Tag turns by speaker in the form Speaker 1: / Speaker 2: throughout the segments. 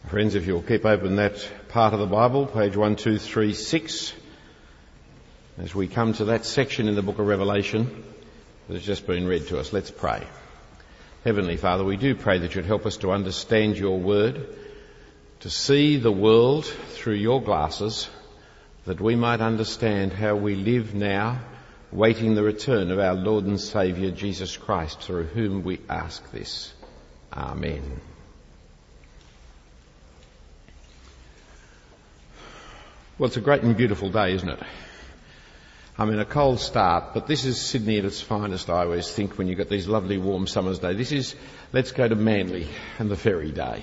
Speaker 1: Friends, if you'll keep open that part of the Bible, page 1236, as we come to that section in the book of Revelation that has just been read to us, let's pray. Heavenly Father, we do pray that you'd help us to understand your word, to see the world through your glasses, that we might understand how we live now, waiting the return of our Lord and Saviour Jesus Christ, through whom we ask this. Amen. Well, it's a great and beautiful day, isn't it? I mean, a cold start, but this is Sydney at its finest, I always think, when you've got these lovely warm summer's days. This is, let's go to Manly and the ferry day.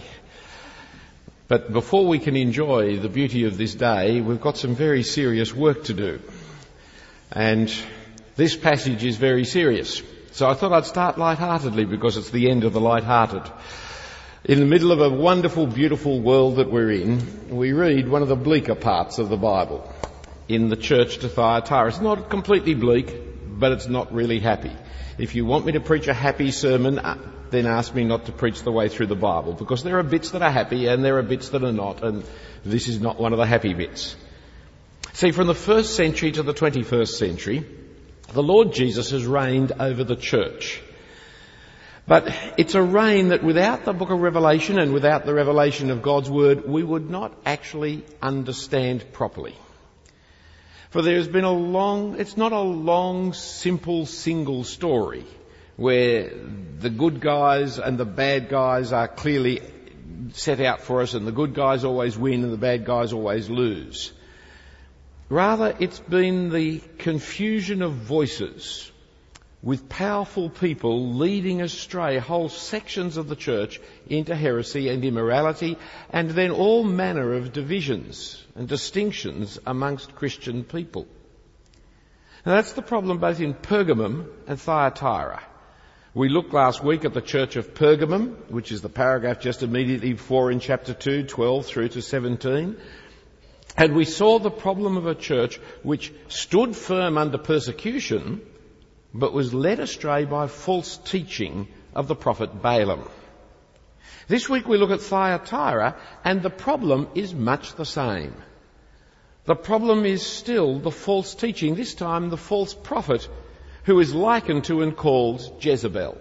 Speaker 1: But before we can enjoy the beauty of this day, we've got some very serious work to do. And this passage is very serious. So I thought I'd start lightheartedly because it's the end of the lighthearted. In the middle of a wonderful, beautiful world that we're in, we read one of the bleaker parts of the Bible in the church to Thyatira. It's not completely bleak, but it's not really happy. If you want me to preach a happy sermon, then ask me not to preach the way through the Bible, because there are bits that are happy and there are bits that are not, and this is not one of the happy bits. See, from the 1st century to the 21st century, the Lord Jesus has reigned over the church. But it's a reign that without the book of Revelation and without the revelation of God's word, we would not actually understand properly. For there has been it's not a long, simple, single story where the good guys and the bad guys are clearly set out for us, and the good guys always win and the bad guys always lose. Rather, it's been the confusion of voices, with powerful people leading astray whole sections of the church into heresy and immorality, and then all manner of divisions and distinctions amongst Christian people. Now that's the problem both in Pergamum and Thyatira. We looked last week at the church of Pergamum, which is the paragraph just immediately before in chapter 2, 12 through to 17. And we saw the problem of a church which stood firm under persecution, but was led astray by false teaching of the prophet Balaam. This week we look at Thyatira, and the problem is much the same. The problem is still the false teaching, this time the false prophet, who is likened to and called Jezebel.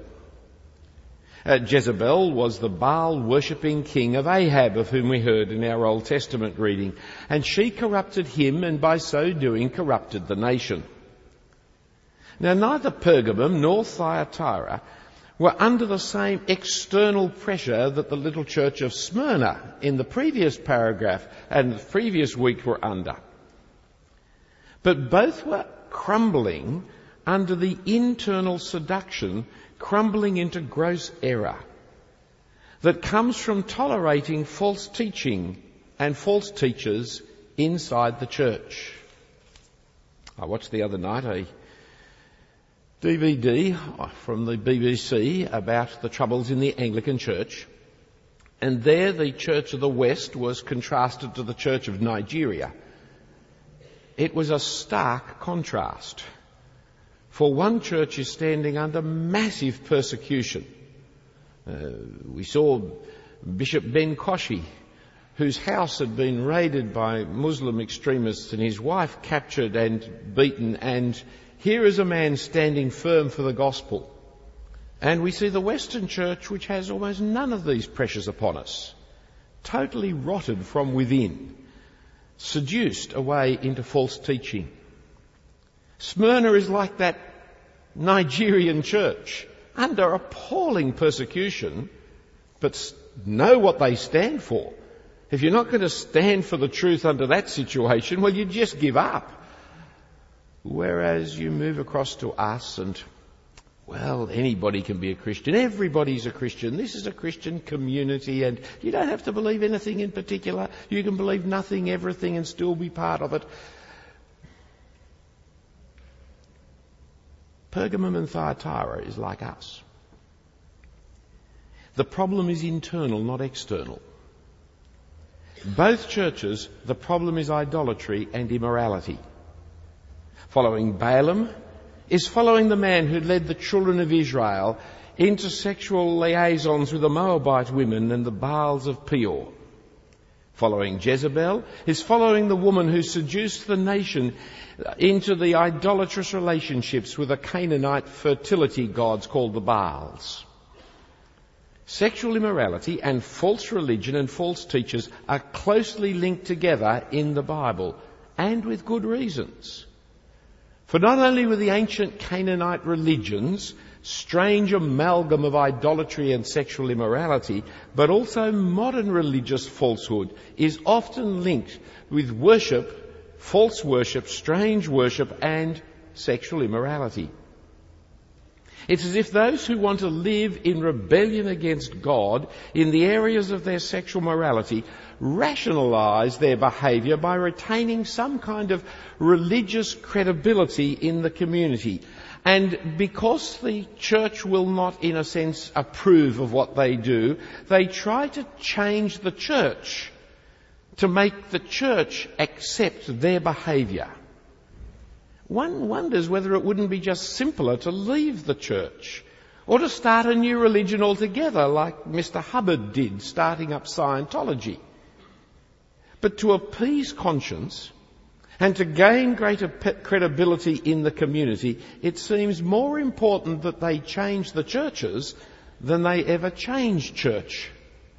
Speaker 1: Jezebel was the Baal-worshipping king of Ahab, of whom we heard in our Old Testament reading, and she corrupted him, and by so doing corrupted the nation. Now, neither Pergamum nor Thyatira were under the same external pressure that the little church of Smyrna in the previous paragraph and the previous week were under. But both were crumbling under the internal seduction, crumbling into gross error that comes from tolerating false teaching and false teachers inside the church. I watched the other night a DVD from the BBC about the troubles in the Anglican Church, and there the Church of the West was contrasted to the Church of Nigeria. It was a stark contrast, for one church is standing under massive persecution. We saw Bishop Ben Koshi, whose house had been raided by Muslim extremists and his wife captured and beaten, and here is a man standing firm for the gospel. And we see the Western church, which has almost none of these pressures upon us, totally rotted from within, seduced away into false teaching. Smyrna is like that Nigerian church, under appalling persecution, but know what they stand for. If you're not going to stand for the truth under that situation, well, you just give up. Whereas you move across to us and, well, anybody can be a Christian. Everybody's a Christian. This is a Christian community, and you don't have to believe anything in particular. You can believe nothing, everything, and still be part of it. Pergamum and Thyatira is like us. The problem is internal, not external. Both churches, the problem is idolatry and immorality. Following Balaam is following the man who led the children of Israel into sexual liaisons with the Moabite women and the Baals of Peor. following Jezebel, is following the woman who seduced the nation into the idolatrous relationships with the Canaanite fertility gods called the Baals. Sexual immorality and false religion and false teachers are closely linked together in the Bible, and with good reasons. For not only were the ancient Canaanite religions strange amalgam of idolatry and sexual immorality, but also modern religious falsehood is often linked with worship, false worship, strange worship and sexual immorality. It's as if those who want to live in rebellion against God in the areas of their sexual morality rationalise their behaviour by retaining some kind of religious credibility in the community. And because the church will not, in a sense, approve of what they do, they try to change the church to make the church accept their behaviour. One wonders whether it wouldn't be just simpler to leave the church or to start a new religion altogether, like Mr. Hubbard did, starting up Scientology. But to appease conscience and to gain greater credibility in the community, it seems more important that they change the churches than they ever change church.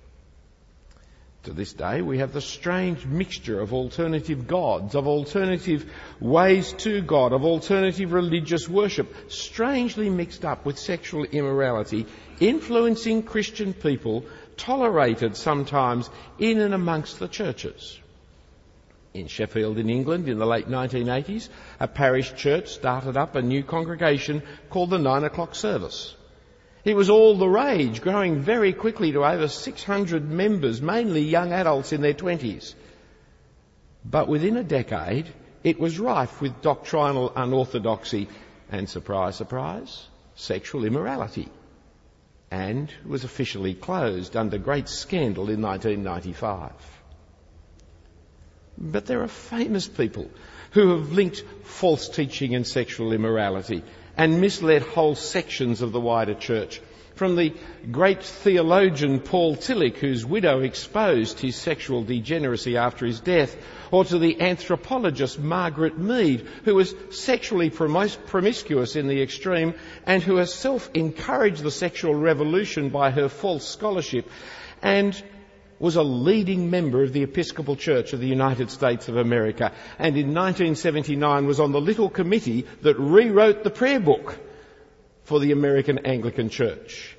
Speaker 1: To this day, we have the strange mixture of alternative gods, of alternative ways to God, of alternative religious worship, strangely mixed up with sexual immorality, influencing Christian people, tolerated sometimes in and amongst the churches. In Sheffield in England in the late 1980s, a parish church started up a new congregation called the 9 o'clock service. It was all the rage, growing very quickly to over 600 members, mainly young adults in their 20s. But within a decade, it was rife with doctrinal unorthodoxy and, surprise, surprise, sexual immorality, and was officially closed under great scandal in 1995. But there are famous people who have linked false teaching and sexual immorality and misled whole sections of the wider church. From the great theologian Paul Tillich, whose widow exposed his sexual degeneracy after his death, or to the anthropologist Margaret Mead, who was sexually promiscuous in the extreme and who herself encouraged the sexual revolution by her false scholarship and was a leading member of the Episcopal Church of the United States of America, and in 1979 was on the little committee that rewrote the prayer book for the American Anglican Church.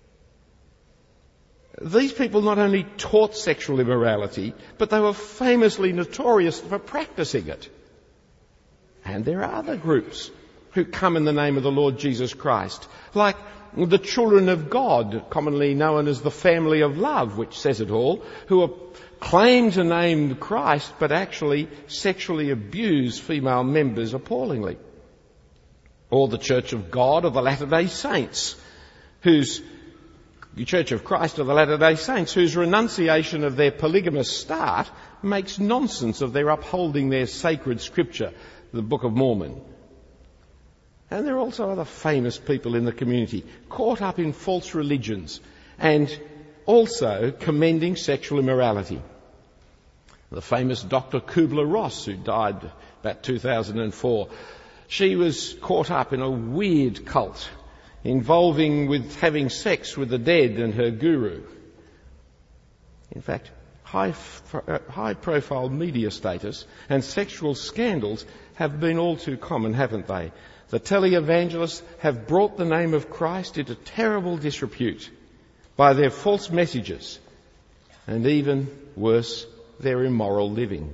Speaker 1: These people not only taught sexual immorality, but they were famously notorious for practicing it. And there are other groups who come in the name of the Lord Jesus Christ, like the Children of God, commonly known as the Family of Love, which says it all, who claim to name Christ but actually sexually abuse female members appallingly. Or the Church of God of the Latter-day Saints, the Church of Christ of the Latter-day Saints, whose renunciation of their polygamous start makes nonsense of their upholding their sacred scripture, the Book of Mormon. And there are also other famous people in the community caught up in false religions and also commending sexual immorality. The famous Dr. Kubler-Ross, who died about 2004, she was caught up in a weird cult involving with having sex with the dead and her guru. In fact, high-profile media status and sexual scandals have been all too common, haven't they? The televangelists have brought the name of Christ into terrible disrepute by their false messages and, even worse, their immoral living.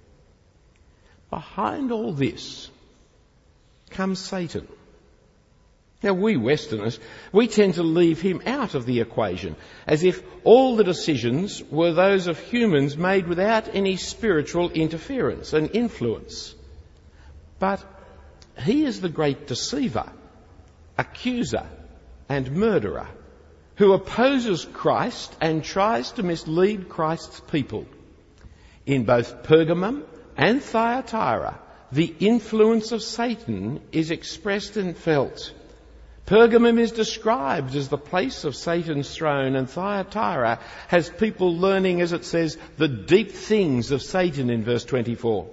Speaker 1: Behind all this comes Satan. Now, we Westerners, we tend to leave him out of the equation, as if all the decisions were those of humans made without any spiritual interference and influence. But he is the great deceiver, accuser and murderer who opposes Christ and tries to mislead Christ's people. In both Pergamum and Thyatira, the influence of Satan is expressed and felt. Pergamum is described as the place of Satan's throne, and Thyatira has people learning, as it says, the deep things of Satan in verse 24.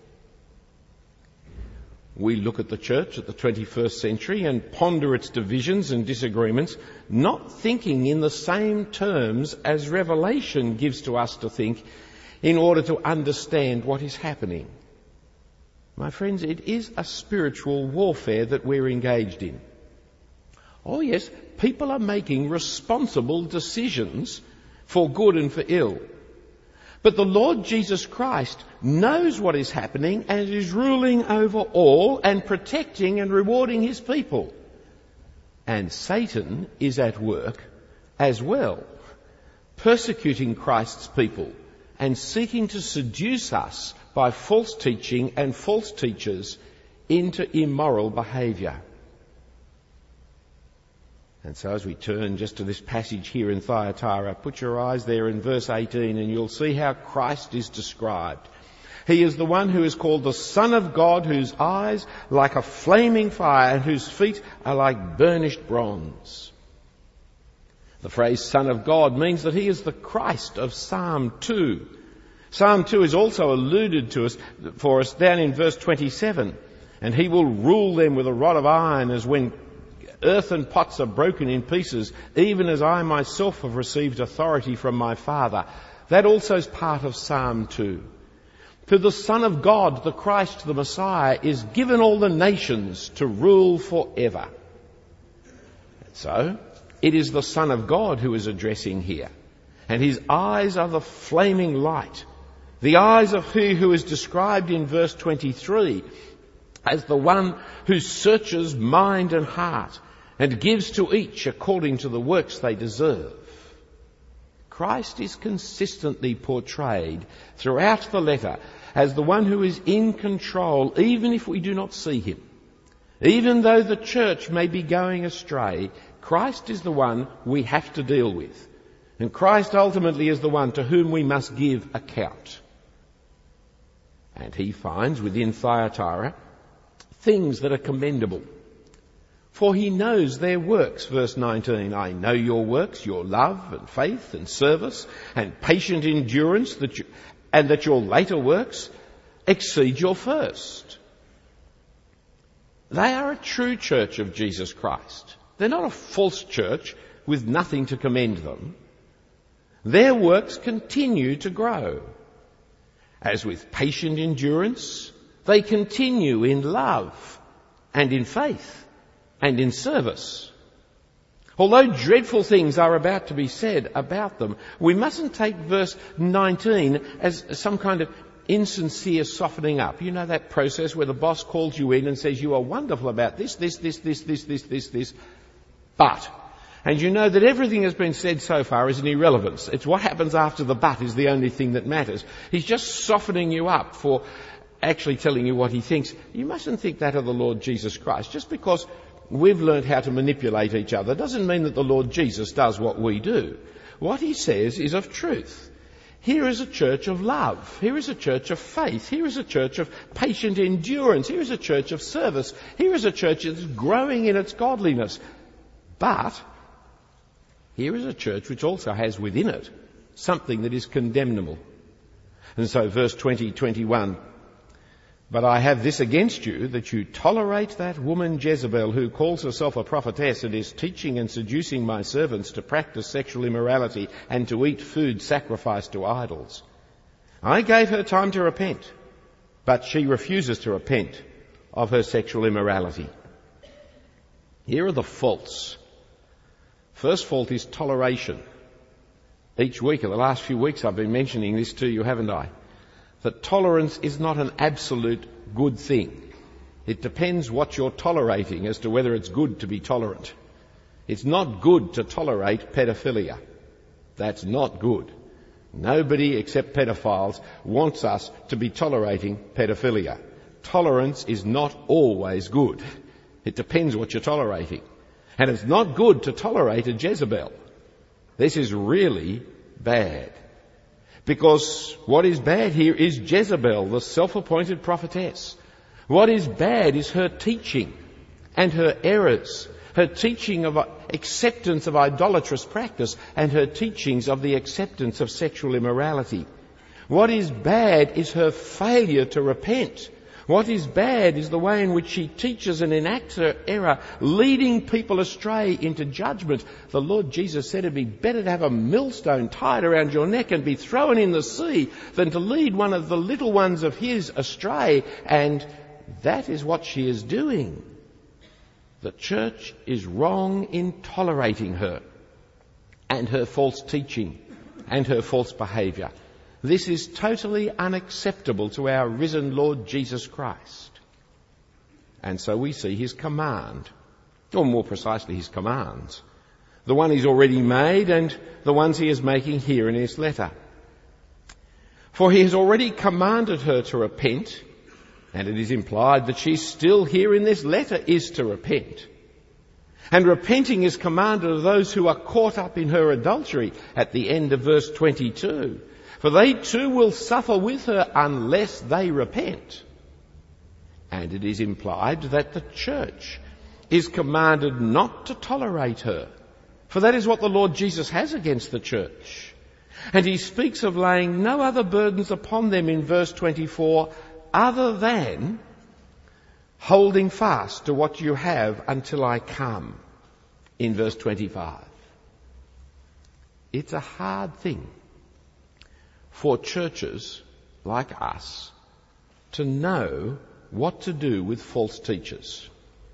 Speaker 1: We look at the church at the 21st century and ponder its divisions and disagreements, not thinking in the same terms as Revelation gives to us to think in order to understand what is happening. My friends, it is a spiritual warfare that we're engaged in. Oh yes, people are making responsible decisions for good and for ill. But the Lord Jesus Christ knows what is happening and is ruling over all and protecting and rewarding his people. And Satan is at work as well, persecuting Christ's people and seeking to seduce us by false teaching and false teachers into immoral behaviour. And so as we turn just to this passage here in Thyatira, put your eyes there in verse 18 and you'll see how Christ is described. He is the one who is called the Son of God, whose eyes like a flaming fire and whose feet are like burnished bronze. The phrase Son of God means that he is the Christ of Psalm 2. Psalm 2 is also alluded to for us down in verse 27. And he will rule them with a rod of iron as when earthen pots are broken in pieces, even as I myself have received authority from my Father. That also is part of Psalm 2. To the Son of God, the Christ, the Messiah, is given all the nations to rule forever. So, it is the Son of God who is addressing here. And his eyes are the flaming light. The eyes of he who is described in verse 23 as the one who searches mind and heart and gives to each according to the works they deserve. Christ is consistently portrayed throughout the letter as the one who is in control, even if we do not see him. Even though the church may be going astray, Christ is the one we have to deal with. And Christ ultimately is the one to whom we must give account. And he finds within Thyatira things that are commendable. For he knows their works, verse 19. I know your works, your love and faith and service and patient endurance, and that your later works exceed your first. They are a true church of Jesus Christ. They're not a false church with nothing to commend them. Their works continue to grow. As with patient endurance, they continue in love and in faith and in service. Although dreadful things are about to be said about them, we mustn't take verse 19 as some kind of insincere softening up. You know that process where the boss calls you in and says, you are wonderful about this, but. And you know that everything that's been said so far is an irrelevance. It's what happens after the but is the only thing that matters. He's just softening you up for actually telling you what he thinks. You mustn't think that of the Lord Jesus Christ. Just because we've learned how to manipulate each other doesn't mean that the Lord Jesus does what we do. What he says is of truth. Here is a church of love. Here is a church of faith. Here is a church of patient endurance. Here is a church of service. Here is a church that is growing in its godliness. But here is a church which also has within it something that is condemnable. And so verse 20-21, but I have this against you, that you tolerate that woman Jezebel, who calls herself a prophetess and is teaching and seducing my servants to practice sexual immorality and to eat food sacrificed to idols. I gave her time to repent, but she refuses to repent of her sexual immorality. Here are the faults. First fault is toleration. Each week, in the last few weeks, I've been mentioning this to you, haven't I? That tolerance is not an absolute good thing. It depends what you're tolerating as to whether it's good to be tolerant. It's not good to tolerate pedophilia. That's not good. Nobody except pedophiles wants us to be tolerating pedophilia. Tolerance is not always good. It depends what you're tolerating. And it's not good to tolerate a Jezebel. This is really bad. Because what is bad here is Jezebel, the self-appointed prophetess. What is bad is her teaching and her errors. her teaching of acceptance of idolatrous practice, and her teachings of the acceptance of sexual immorality. What is bad is her failure to repent. What is bad is the way in which she teaches and enacts her error, leading people astray into judgment. The Lord Jesus said it'd be better to have a millstone tied around your neck and be thrown in the sea than to lead one of the little ones of his astray. And that is what she is doing. The church is wrong in tolerating her and her false teaching and her false behaviour. This is totally unacceptable to our risen Lord Jesus Christ. And so we see his command, or more precisely his commands, the one he's already made and the ones he is making here in his letter. For he has already commanded her to repent, and it is implied that she's still here in this letter is to repent. And repenting is commanded of those who are caught up in her adultery at the end of verse 22. For they too will suffer with her unless they repent. And it is implied that the church is commanded not to tolerate her. For that is what the Lord Jesus has against the church. And he speaks of laying no other burdens upon them in verse 24 other than holding fast to what you have until I come in verse 25. It's a hard thing for churches like us to know what to do with false teachers.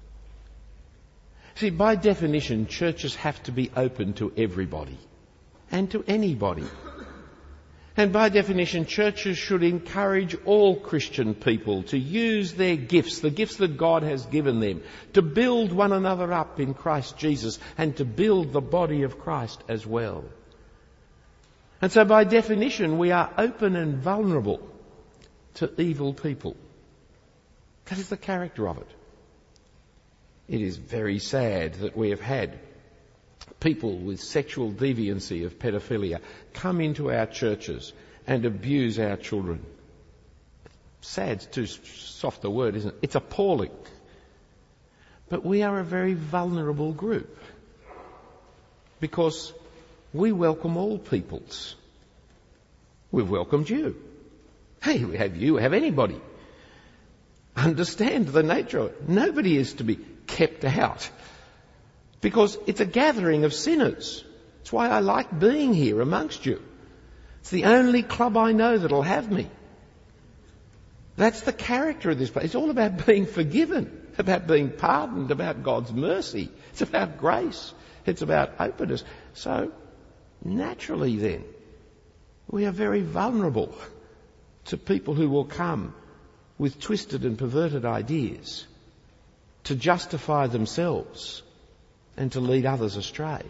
Speaker 1: See, by definition, churches have to be open to everybody and to anybody. And by definition, churches should encourage all Christian people to use their gifts, the gifts that God has given them, to build one another up in Christ Jesus and to build the body of Christ as well. And so by definition, we are open and vulnerable to evil people. That is the character of it. It is very sad that we have had people with sexual deviancy of pedophilia come into our churches and abuse our children. Sad's too soft a word, isn't it? It's appalling. But we are a very vulnerable group because we welcome all peoples. We've welcomed you. Hey, we have you, we have anybody. Understand the nature of it. Nobody is to be kept out because it's a gathering of sinners. That's why I like being here amongst you. It's the only club I know that'll have me. That's the character of this place. It's all about being forgiven, about being pardoned, about God's mercy. It's about grace. It's about openness. So, naturally then, we are very vulnerable to people who will come with twisted and perverted ideas to justify themselves and to lead others astray.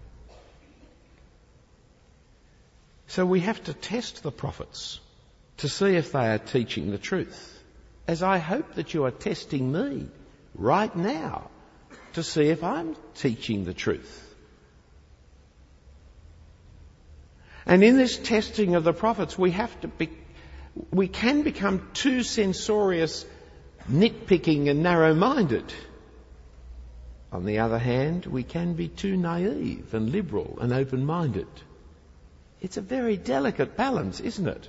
Speaker 1: So we have to test the prophets to see if they are teaching the truth, as I hope that you are testing me right now to see if I'm teaching the truth. And in this testing of the prophets, we can become too censorious, nitpicking and narrow-minded. On the other hand, we can be too naive and liberal and open-minded. It's a very delicate balance, isn't it?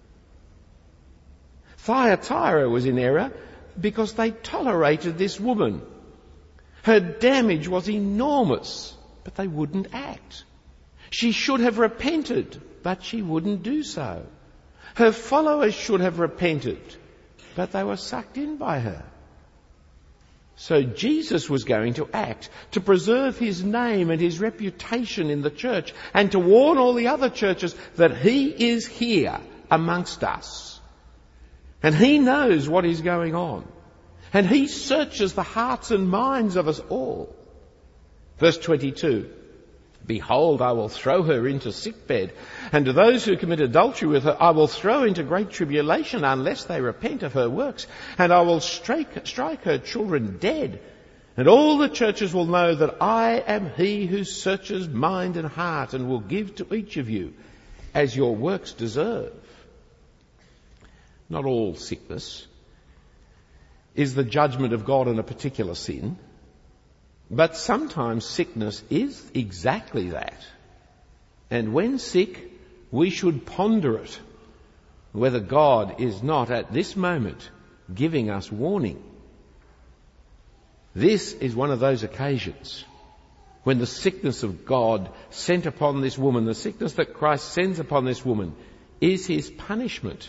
Speaker 1: Thyatira was in error because they tolerated this woman. Her damage was enormous, but they wouldn't act. She should have repented, but she wouldn't do so. Her followers should have repented, but they were sucked in by her. So Jesus was going to act to preserve his name and his reputation in the church and to warn all the other churches that he is here amongst us. And he knows what is going on. And he searches the hearts and minds of us all. Verse 22. Behold, I will throw her into sickbed, and to those who commit adultery with her I will throw into great tribulation unless they repent of her works, and I will strike her children dead. And all the churches will know that I am he who searches mind and heart, and will give to each of you as your works deserve. Not all sickness is the judgment of God on a particular sin. But sometimes sickness is exactly that. And when sick, we should ponder it, whether God is not at this moment giving us warning. This is one of those occasions when the sickness of God sent upon this woman, the sickness that Christ sends upon this woman, is his punishment.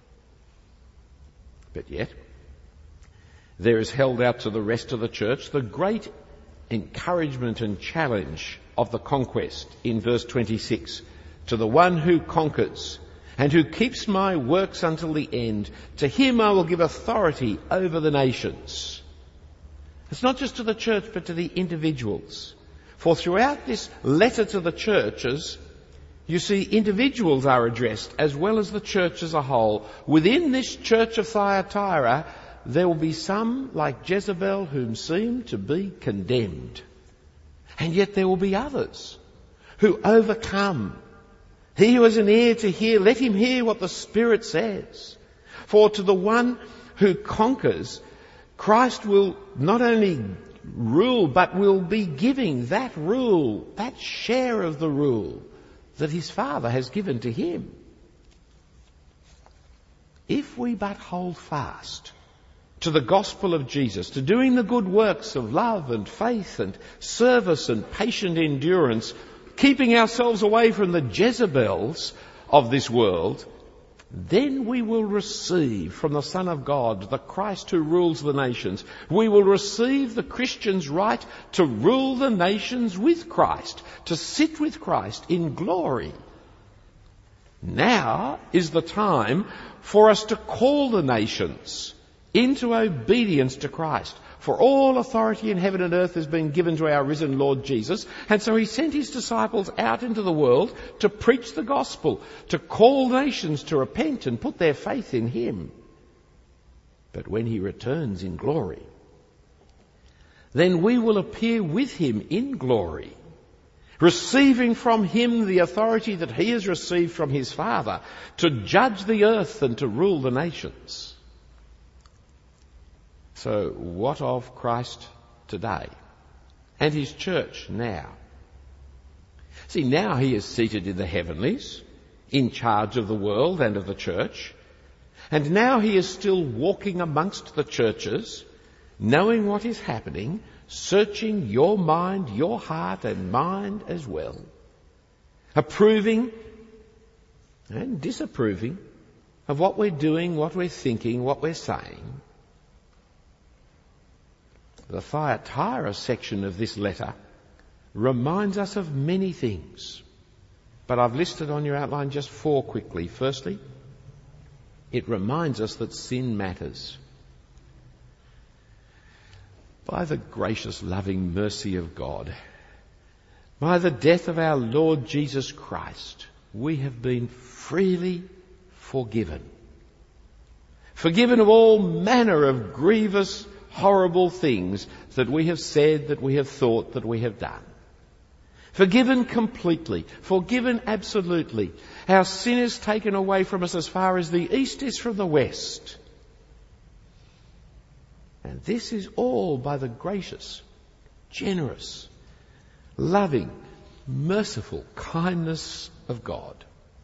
Speaker 1: But yet, there is held out to the rest of the church the great encouragement and challenge of the conquest in verse 26. To the one who conquers and who keeps my works until the end, to him I will give authority over the nations. It's not just to the church, but to the individuals. For throughout this letter to the churches, you see individuals are addressed as well as the church as a whole. Within this church of Thyatira, there will be some like Jezebel whom seem to be condemned. And yet there will be others who overcome. He who has an ear to hear, let him hear what the Spirit says. For to the one who conquers, Christ will not only rule, but will be giving that rule, that share of the rule that his Father has given to him. If we but hold fast to the gospel of Jesus, to doing the good works of love and faith and service and patient endurance, keeping ourselves away from the Jezebels of this world, then we will receive from the Son of God, the Christ who rules the nations. We will receive the Christian's right to rule the nations with Christ, to sit with Christ in glory. Now is the time for us to call the nations into obedience to Christ. For all authority in heaven and earth has been given to our risen Lord Jesus. And so he sent his disciples out into the world to preach the gospel, to call nations to repent and put their faith in him. But when he returns in glory, then we will appear with him in glory, receiving from him the authority that he has received from his Father to judge the earth and to rule the nations. So what of Christ today and his church now? See, now he is seated in the heavenlies, in charge of the world and of the church. And now he is still walking amongst the churches, knowing what is happening, searching your mind, your heart and mind as well, approving and disapproving of what we're doing, what we're thinking, what we're saying. The Thyatira section of this letter reminds us of many things, but I've listed on your outline just 4 quickly. Firstly, it reminds us that sin matters. By the gracious, loving mercy of God, by the death of our Lord Jesus Christ, we have been freely forgiven. Forgiven of all manner of grievous, horrible things that we have said, that we have thought, that we have done. Forgiven completely, forgiven absolutely. Our sin is taken away from us as far as the east is from the west. And this is all by the gracious, generous, loving, merciful kindness of God.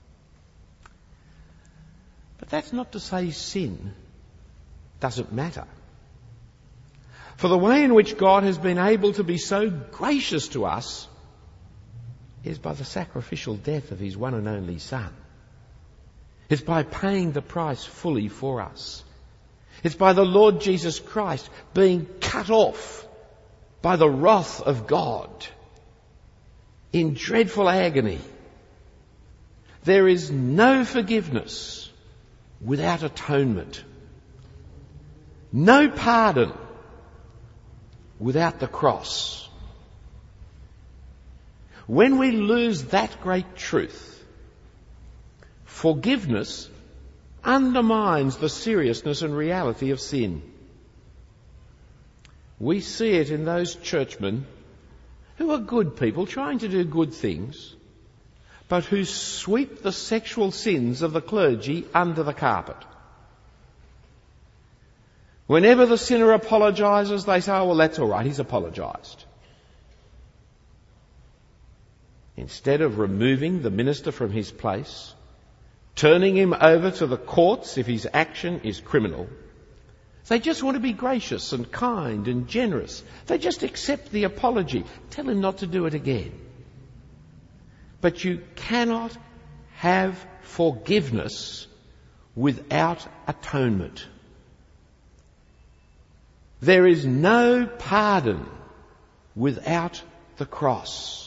Speaker 1: But that's not to say sin doesn't matter. For the way in which God has been able to be so gracious to us is by the sacrificial death of his one and only Son. It's by paying the price fully for us. It's by the Lord Jesus Christ being cut off by the wrath of God in dreadful agony. There is no forgiveness without atonement. No pardon without the cross. When we lose that great truth, forgiveness undermines the seriousness and reality of sin. We see it in those churchmen who are good people trying to do good things, but who sweep the sexual sins of the clergy under the carpet. Whenever the sinner apologises, they say, oh, well, that's all right, he's apologised. Instead of removing the minister from his place, turning him over to the courts if his action is criminal, they just want to be gracious and kind and generous. They just accept the apology, tell him not to do it again. But you cannot have forgiveness without atonement. There is no pardon without the cross.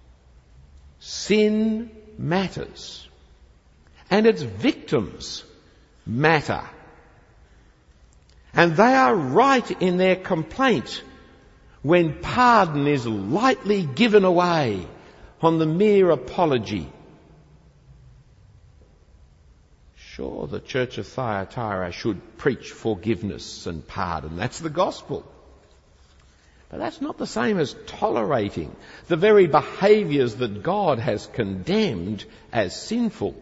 Speaker 1: Sin matters, and its victims matter. And they are right in their complaint when pardon is lightly given away on the mere apology. Sure, the Church of Thyatira should preach forgiveness and pardon. That's the gospel. But that's not the same as tolerating the very behaviours that God has condemned as sinful.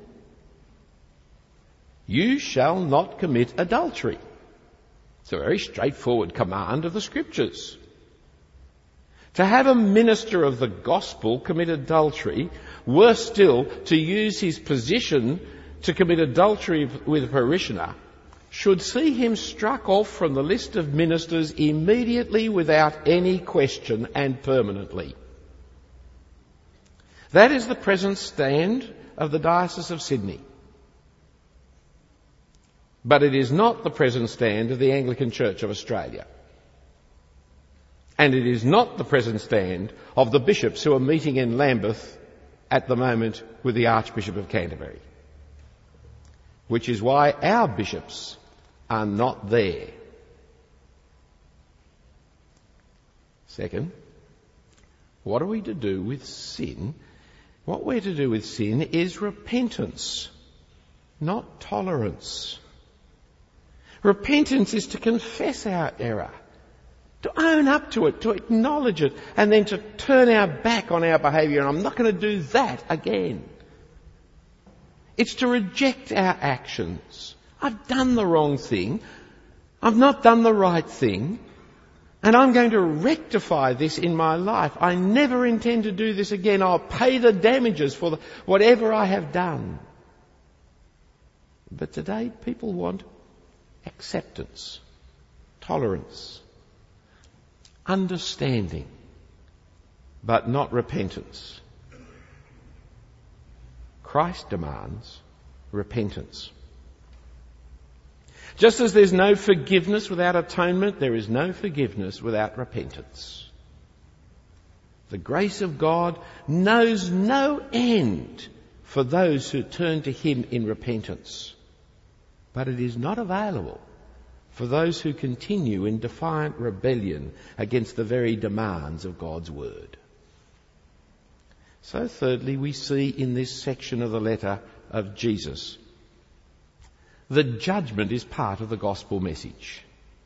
Speaker 1: You shall not commit adultery. It's a very straightforward command of the Scriptures. To have a minister of the gospel commit adultery, worse still, to use his position to commit adultery with a parishioner, should see him struck off from the list of ministers immediately without any question and permanently. That is the present stand of the Diocese of Sydney. But it is not the present stand of the Anglican Church of Australia. And it is not the present stand of the bishops who are meeting in Lambeth at the moment with the Archbishop of Canterbury. Which is why our bishops are not there. Second, what are we to do with sin? What we're to do with sin is repentance, not tolerance. Repentance is to confess our error, to own up to it, to acknowledge it, and then to turn our back on our behaviour. And I'm not going to do that again. It's to reject our actions. I've done the wrong thing. I've not done the right thing. And I'm going to rectify this in my life. I never intend to do this again. I'll pay the damages for whatever I have done. But today people want acceptance, tolerance, understanding, but not repentance. Christ demands repentance. Just as there's no forgiveness without atonement, there is no forgiveness without repentance. The grace of God knows no end for those who turn to Him in repentance. But it is not available for those who continue in defiant rebellion against the very demands of God's Word. So thirdly, we see in this section of the letter of Jesus that judgment is part of the gospel message.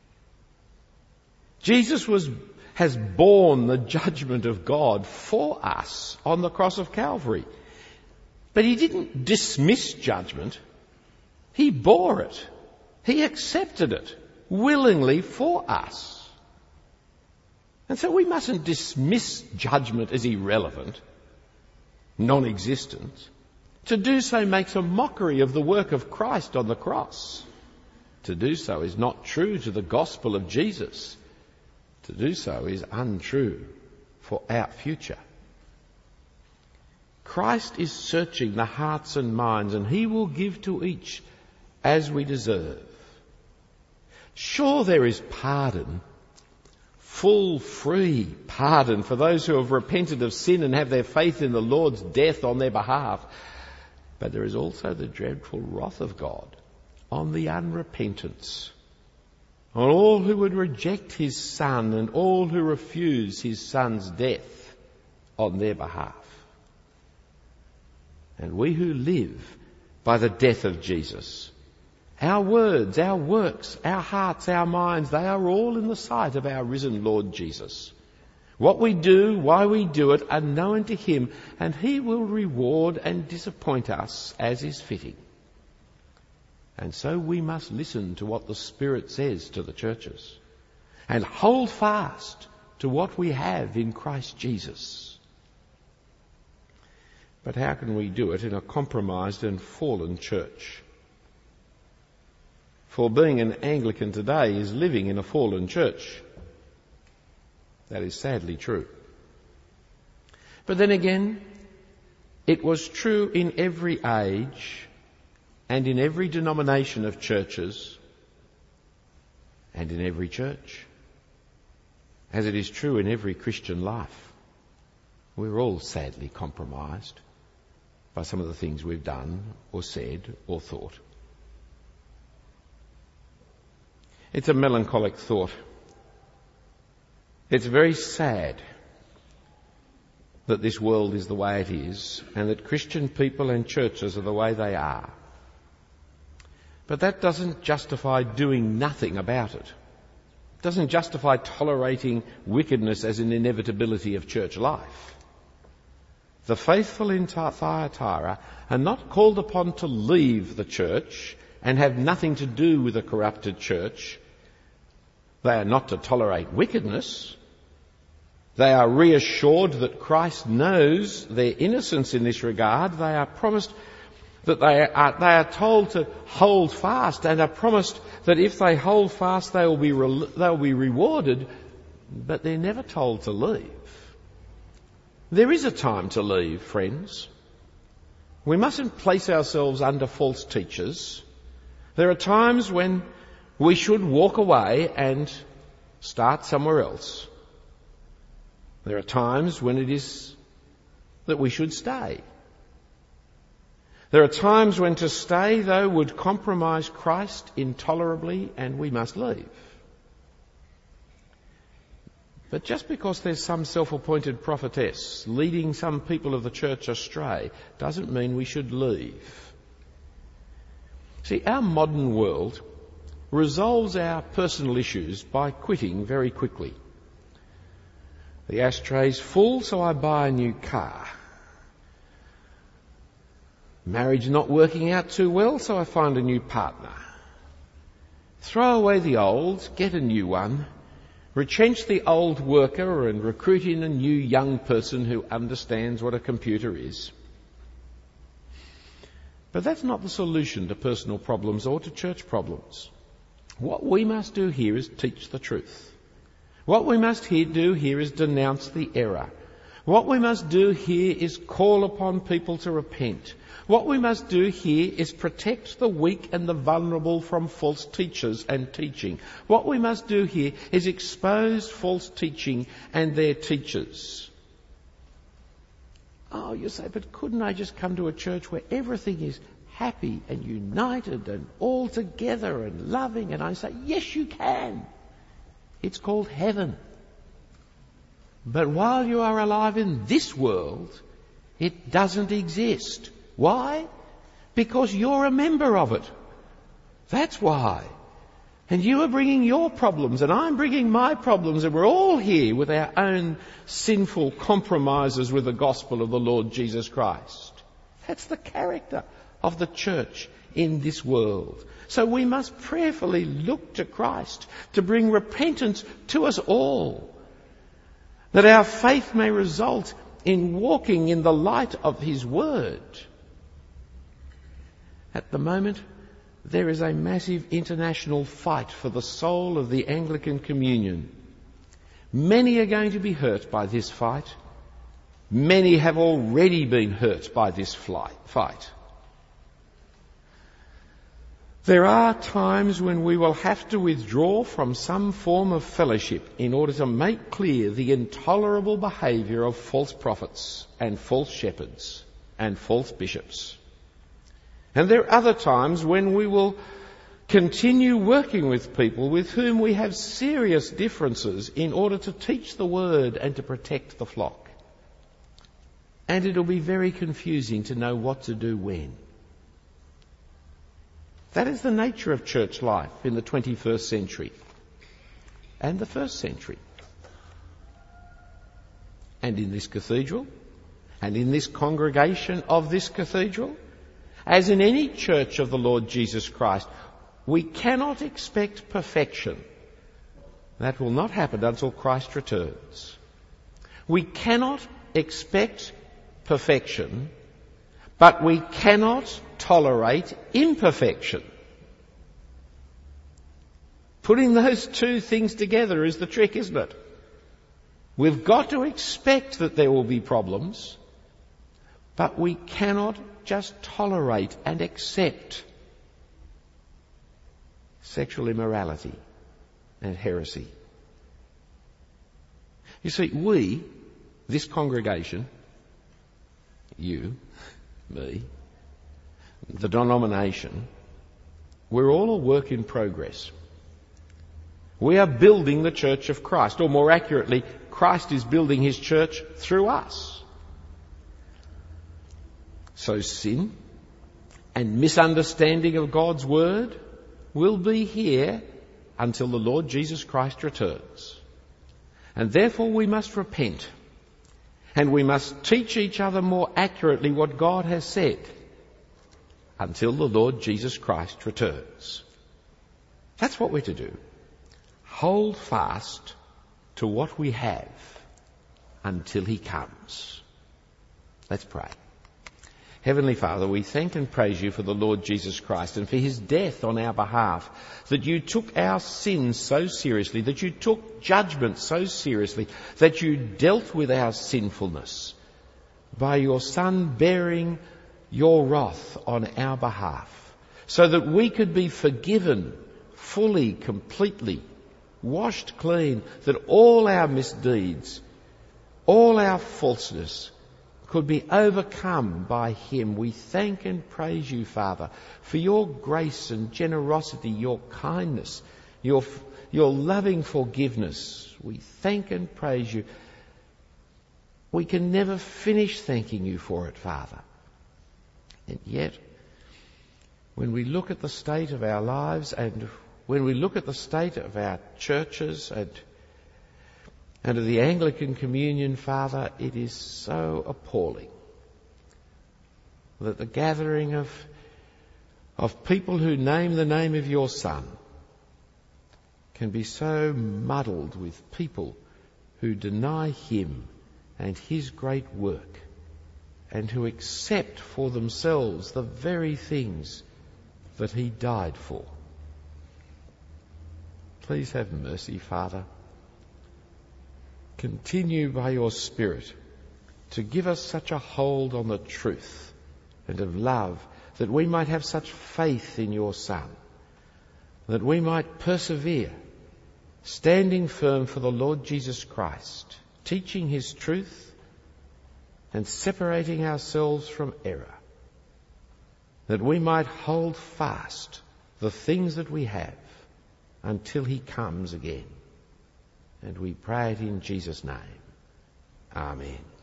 Speaker 1: Jesus has borne the judgment of God for us on the cross of Calvary. But He didn't dismiss judgment. He bore it. He accepted it willingly for us. And so we mustn't dismiss judgment as irrelevant, non-existent. To do so makes a mockery of the work of Christ on the cross. To do so is not true to the gospel of Jesus. To do so is untrue for our future. Christ is searching the hearts and minds, and He will give to each as we deserve. Sure, there is pardon, full, free pardon for those who have repented of sin and have their faith in the Lord's death on their behalf. But there is also the dreadful wrath of God on the unrepentance, on all who would reject His Son and all who refuse His Son's death on their behalf. And we who live by the death of Jesus, our words, our works, our hearts, our minds, they are all in the sight of our risen Lord Jesus. What we do, why we do it, are known to Him, and He will reward and disappoint us as is fitting. And so we must listen to what the Spirit says to the churches and hold fast to what we have in Christ Jesus. But how can we do it in a compromised and fallen church? For being an Anglican today is living in a fallen church. That is sadly true. But then again, it was true in every age and in every denomination of churches and in every church, as it is true in every Christian life. We're all sadly compromised by some of the things we've done or said or thought. It's a melancholic thought. It's very sad that this world is the way it is and that Christian people and churches are the way they are. But that doesn't justify doing nothing about it. It doesn't justify tolerating wickedness as an inevitability of church life. The faithful in Thyatira are not called upon to leave the church and have nothing to do with a corrupted church. They are not to tolerate wickedness. They are reassured that Christ knows their innocence in this regard. They are promised that they are told to hold fast and are promised that if they hold fast they'll be rewarded, but they're never told to leave. There is a time to leave, friends. We mustn't place ourselves under false teachers. There are times when we should walk away and start somewhere else. There are times when it is that we should stay. There are times when to stay, though, would compromise Christ intolerably and we must leave. But just because there's some self-appointed prophetess leading some people of the church astray doesn't mean we should leave. See, our modern world resolves our personal issues by quitting very quickly. The ashtray's full, so I buy a new car. Marriage not working out too well, so I find a new partner. Throw away the old, get a new one. Retrench the old worker and recruit in a new young person who understands what a computer is. But that's not the solution to personal problems or to church problems. What we must do here is teach the truth. What we must do here is denounce the error. What we must do here is call upon people to repent. What we must do here is protect the weak and the vulnerable from false teachers and teaching. What we must do here is expose false teaching and their teachers. Oh, you say, but couldn't I just come to a church where everything is happy and united and all together and loving? And I say, yes, you can. It's called heaven. But while you are alive in this world, it doesn't exist. Why? Because you're a member of it. That's why. And you are bringing your problems and I'm bringing my problems, and we're all here with our own sinful compromises with the gospel of the Lord Jesus Christ. That's the character of the church in this world. So we must prayerfully look to Christ to bring repentance to us all, that our faith may result in walking in the light of His Word. At the moment, there is a massive international fight for the soul of the Anglican communion. Many are going to be hurt by this fight. Many have already been hurt by this fight. There are times when we will have to withdraw from some form of fellowship in order to make clear the intolerable behaviour of false prophets and false shepherds and false bishops. And there are other times when we will continue working with people with whom we have serious differences in order to teach the word and to protect the flock. And it'll be very confusing to know what to do when. That is the nature of church life in the 21st century and the first century. And in this cathedral, and in this congregation of this cathedral, as in any church of the Lord Jesus Christ, we cannot expect perfection. That will not happen until Christ returns. We cannot expect perfection But we cannot tolerate imperfection. Putting those two things together is the trick, isn't it? We've got to expect that there will be problems, but we cannot just tolerate and accept sexual immorality and heresy. You see, we, this congregation, you, me, the denomination, we're all a work in progress. We are building the Church of Christ, or more accurately, Christ is building his church through us. So sin and misunderstanding of God's word will be here until the Lord Jesus Christ returns. And therefore we must repent, and we must teach each other more accurately what God has said until the Lord Jesus Christ returns. That's what we're to do. Hold fast to what we have until he comes. Let's pray. Heavenly Father, we thank and praise you for the Lord Jesus Christ and for his death on our behalf, that you took our sins so seriously, that you took judgment so seriously, that you dealt with our sinfulness by your Son bearing your wrath on our behalf, so that we could be forgiven fully, completely, washed clean, that all our misdeeds, all our falseness could be overcome by him. We thank and praise you, Father, for your grace and generosity, your kindness, your loving forgiveness. We thank and praise you. We can never finish thanking you for it, Father. And yet, when we look at the state of our lives and when we look at the state of our churches and of the Anglican Communion, Father, it is so appalling that the gathering of people who name the name of your Son can be so muddled with people who deny him and his great work, and who accept for themselves the very things that he died for. Please have mercy, Father. Continue by your Spirit to give us such a hold on the truth and of love, that we might have such faith in your Son, that we might persevere, standing firm for the Lord Jesus Christ, teaching his truth and separating ourselves from error, that we might hold fast the things that we have until he comes again. And we pray it in Jesus' name. Amen.